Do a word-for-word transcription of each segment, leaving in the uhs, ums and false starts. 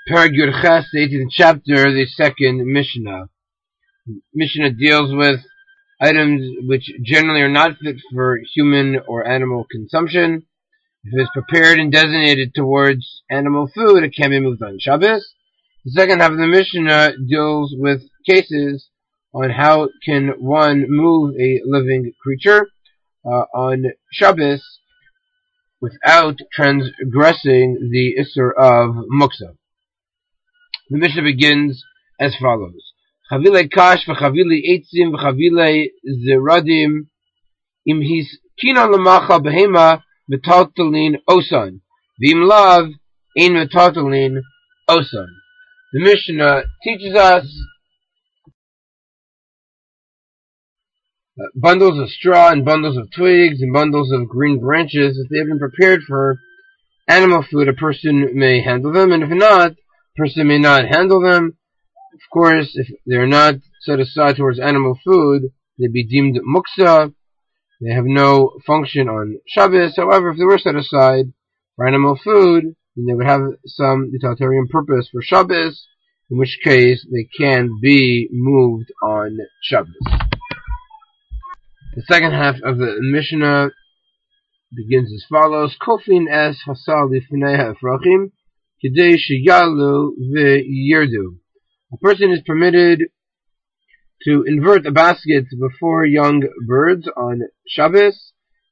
Perek Yud Ches, the eighteenth chapter, the second Mishnah. Mishnah deals with items which generally are not fit for human or animal consumption. If it is prepared and designated towards animal food, it can be moved on Shabbos. The second half of the Mishnah deals with cases on how can one move a living creature uh, on Shabbos without transgressing the Isser of Muksa. The Mishnah begins as follows. Chavile kash v'chavile eitzim v'chavile zeradim im his kinon l'macha behema v'taltalin osan v'im lav ein v'taltalin osan. The Mishnah teaches us uh, bundles of straw and bundles of twigs and bundles of green branches. If they have been prepared for animal food, a person may handle them, and if not, a person may not handle them. Of course, if they're not set aside towards animal food, they'd be deemed muksa. They have no function on Shabbos. However, if they were set aside for animal food, then they would have some utilitarian purpose for Shabbos, in which case they can be moved on Shabbos. The second half of the Mishnah begins as follows. Kofin es hasal lifnei ha'efrachim kidei sheyalu v'yirdu. A person is permitted to invert a basket before young birds on Shabbos.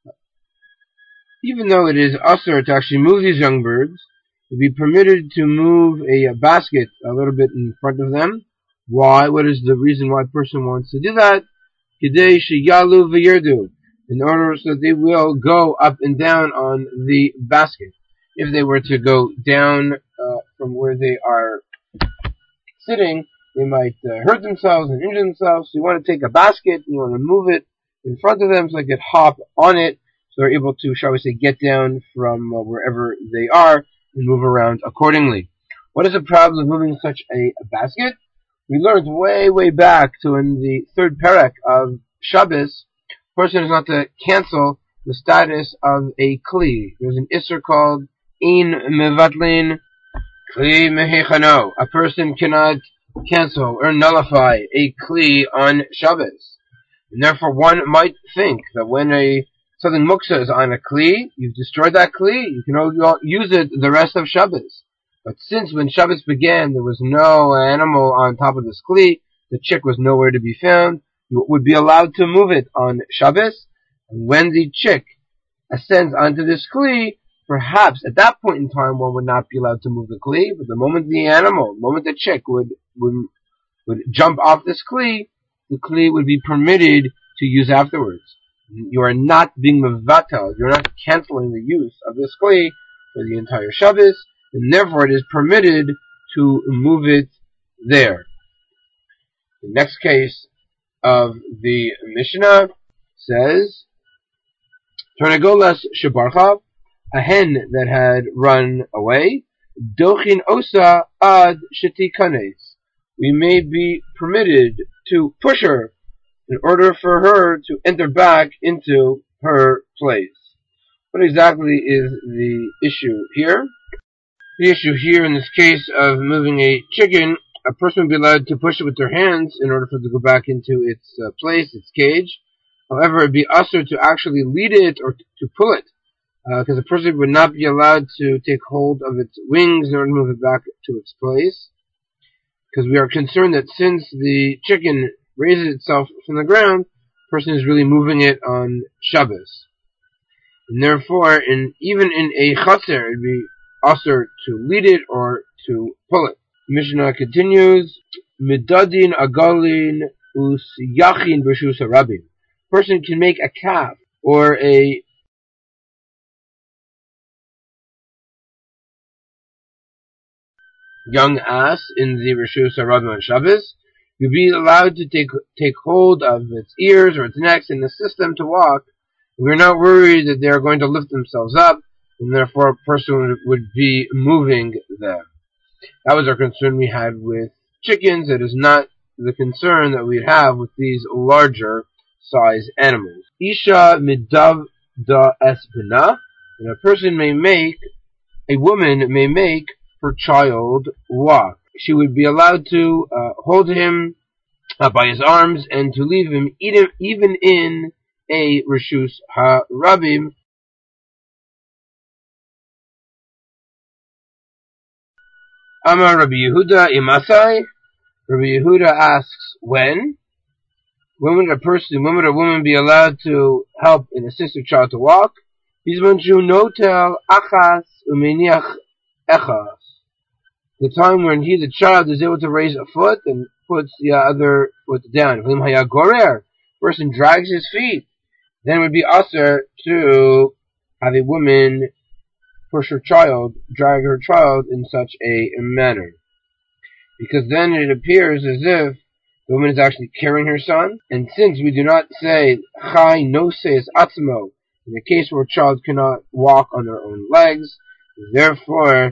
Even though it is usher to actually move these young birds, to be permitted to move a basket a little bit in front of them. Why? What is the reason why a person wants to do that? Kidei sheyalu v'yirdu. In order so that they will go up and down on the basket. If they were to go down uh, from where they are sitting, they might uh, hurt themselves and injure themselves. So you want to take a basket, you want to move it in front of them so they can hop on it, so they're able to, shall we say, get down from uh, wherever they are and move around accordingly. What is the problem of moving such a, a basket? We learned way, way back to in the third perek of Shabbos, a person is not to cancel the status of a kli. There's an isser called in mevatlin kli mehechano. A person cannot cancel or nullify a kli on Shabbos. And therefore one might think that when a something muksa is on a kli, you've destroyed that kli, you can only use it the rest of Shabbos. But since when Shabbos began, there was no animal on top of this kli, the chick was nowhere to be found, you would be allowed to move it on Shabbos. And when the chick ascends onto this kli, perhaps at that point in time one would not be allowed to move the kli, but the moment the animal, the moment the chick would would, would jump off this kli, the kli would be permitted to use afterwards. You are not being mevatel, you're not canceling the use of this kli for the entire Shabbos, and therefore it is permitted to move it there. The next case of the Mishnah says, Ternagolas shebarcha, a hen that had run away, dochin osa ad shetikanes. We may be permitted to push her in order for her to enter back into her place. What exactly is the issue here? The issue here in this case of moving a chicken, a person would be allowed to push it with their hands in order for it to go back into its uh, place, its cage. However, it would be usher to actually lead it or t- to pull it, because uh, a person would not be allowed to take hold of its wings in order to move it back to its place. Because we are concerned that since the chicken raises itself from the ground, the person is really moving it on Shabbos. And therefore, in, even in a chaser, it would be usher to lead it or to pull it. Mishnah continues, Midadin agalin us yachin b'shus harabim. Person can make a calf or a young ass in the Rishus HaRabim on Shabbos. You'll be allowed to take take hold of its ears or its necks and assist them to walk. We're not worried that they're going to lift themselves up, and therefore a person would be moving them. That was our concern we had with chickens. It is not the concern that we have with these larger size animals. Isha midav da es bina, and a person may make, a woman may make her child walk. She would be allowed to uh, hold him uh, by his arms and to leave him even in a Reshus HaRabim. Amar Rabbi Yehuda Imasai. Rabbi Yehuda asks, when? When would a person, when would a woman be allowed to help and assist her child to walk? Bizmanchu notel achas umeniach echas. The time when he, the child, is able to raise a foot and puts the other foot down. If a person drags his feet, then it would be usher to have a woman push her child, drag her child in such a manner. Because then it appears as if the woman is actually carrying her son. And since we do not say chai noses atzmo in the case where a child cannot walk on their own legs, therefore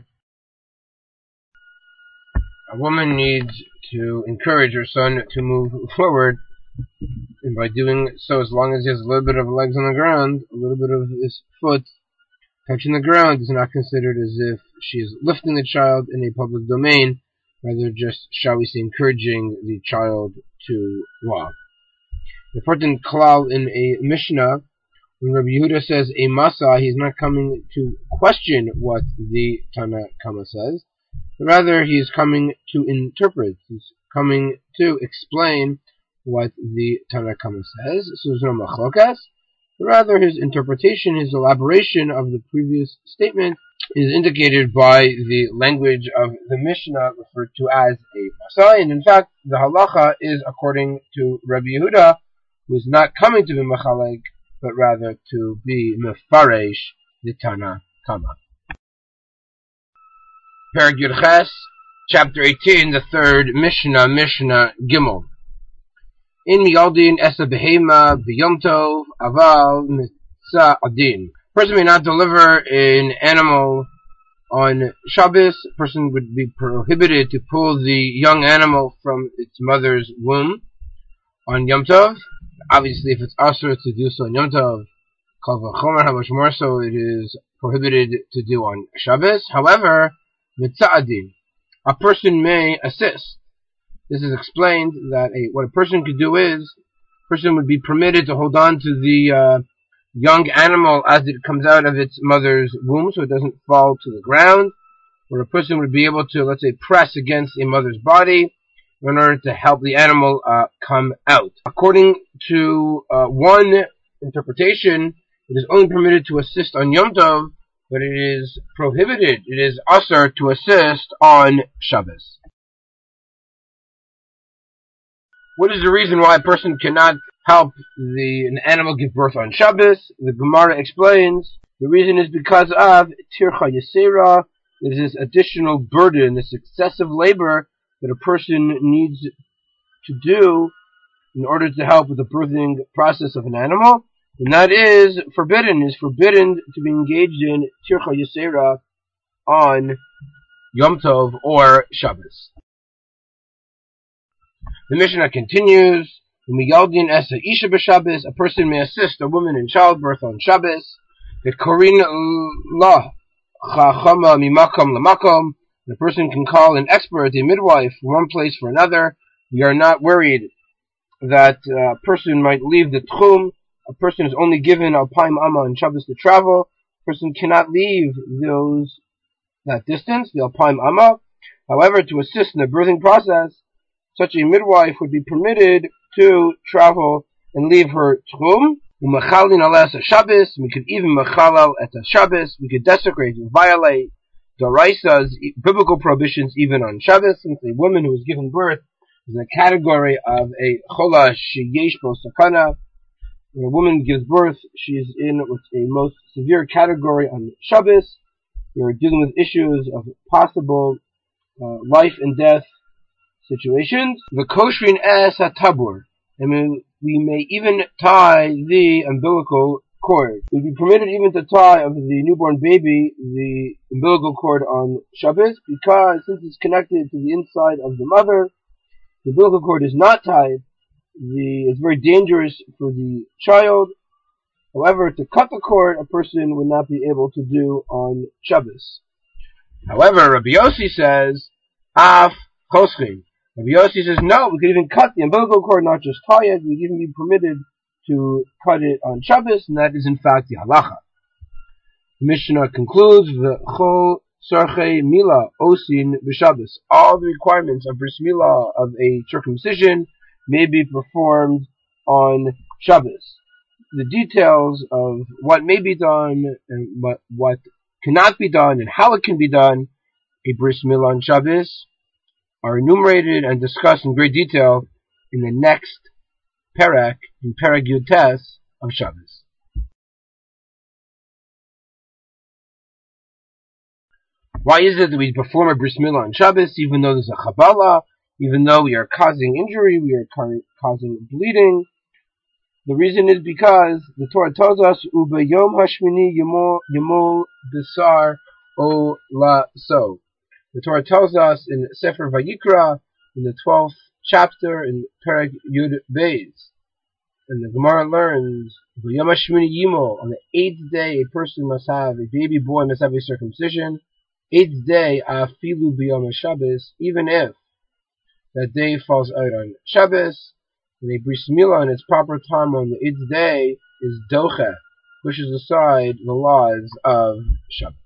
a woman needs to encourage her son to move forward, and by doing so, as long as he has a little bit of legs on the ground, a little bit of his foot touching the ground, is not considered as if she is lifting the child in a public domain, rather just, shall we say, encouraging the child to walk. The important klal in a Mishnah, when Rabbi Yehuda says a masa, he's not coming to question what the Tana Kama says, but rather he is coming to interpret. He's coming to explain what the Tana Kama says. So there's no machlokas, but rather his interpretation, his elaboration of the previous statement is indicated by the language of the Mishnah referred to as a masai, and in fact the halacha is according to Rabbi Yehuda, who is not coming to be machalek, but rather to be mefaresh the Tana Kama. Perek Yud Ches, chapter eighteen, the third Mishnah, Mishnah Gimel. In miyaldin esa behema b'yom tov aval mitza adin. Person may not deliver an animal on Shabbos. A person would be prohibited to pull the young animal from its mother's womb on Yom Tov. Obviously, if it's usher to do so on Yom Tov, kal v'chomer, how much more so it is prohibited to do on Shabbos. However, mitza'adin, a person may assist. This is explained that a, what a person could do is, a person would be permitted to hold on to the uh, young animal as it comes out of its mother's womb, so it doesn't fall to the ground, or a person would be able to, let's say, press against a mother's body in order to help the animal uh, come out. According to uh, one interpretation, it is only permitted to assist on Yom Tov, but it is prohibited, it is asur to assist on Shabbos. What is the reason why a person cannot help the an animal give birth on Shabbos? The Gemara explains the reason is because of tircha yisera. There's this additional burden, this excessive labor that a person needs to do in order to help with the birthing process of an animal, and that is forbidden. Is forbidden to be engaged in tircha yisera on Yom Tov or Shabbos. The Mishnah continues, Miyaldin esa isha b'Shabbos, a person may assist a woman in childbirth on Shabbos. V'korin la chachama mimakom lamakom, the person can call an expert, a midwife, from one place for another. We are not worried that a person might leave the tchum. A person is only given alpaim amma on Shabbos to travel. A person cannot leave those that distance, the alpaim amma. However, to assist in the birthing process, such a midwife would be permitted to travel and leave her tchum. Umachalin alas Shabbos. We could even machalal at a Shabbos. We could desecrate and violate Doraisa's biblical prohibitions even on Shabbos, since a woman who is given birth is in a category of a chola sheyesh bo sakana. When a woman gives birth, she is in what's a most severe category on Shabbos. We are dealing with issues of possible uh, life and death situations. The koshrin es hatabur, and we, we may even tie the umbilical cord. We'd be permitted even to tie of the newborn baby the umbilical cord on Shabbos, because since it's connected to the inside of the mother, the umbilical cord is not tied. The it's very dangerous for the child. However, to cut the cord, a person would not be able to do on Shabbos. However, Rabbi Yossi says, Af choschin. Rabbi Yossi says, no, we could even cut the umbilical cord, not just tie it, we'd even be permitted to cut it on Shabbos, and that is in fact the halacha. The Mishnah concludes, V'chol sarchei mila osin b'Shabbos. All the requirements of bris milah, of a circumcision, may be performed on Shabbos. The details of what may be done, and what, what cannot be done, and how it can be done, a bris milah on Shabbos, are enumerated and discussed in great detail in the next Perek, in Perek Yud Tes of Shabbos. Why is it that we perform a bris milah on Shabbos, even though there's a Chabala, even though we are causing injury, we are causing bleeding? The reason is because the Torah tells us, Uba Yom Hashmini Yomol Besar O La So. The Torah tells us in Sefer Vayikra, in the twelfth chapter, in Perek Yud Beis, and the Gemara learns, Yom Hashmini Yimol, on the eighth day a person must have, a baby boy must have a circumcision. Eighth day, Afilu B'Yom Shabbos, even if that day falls out on Shabbos, and a bris milah in its proper time on the eighth day is doche, pushes aside the laws of Shabbos.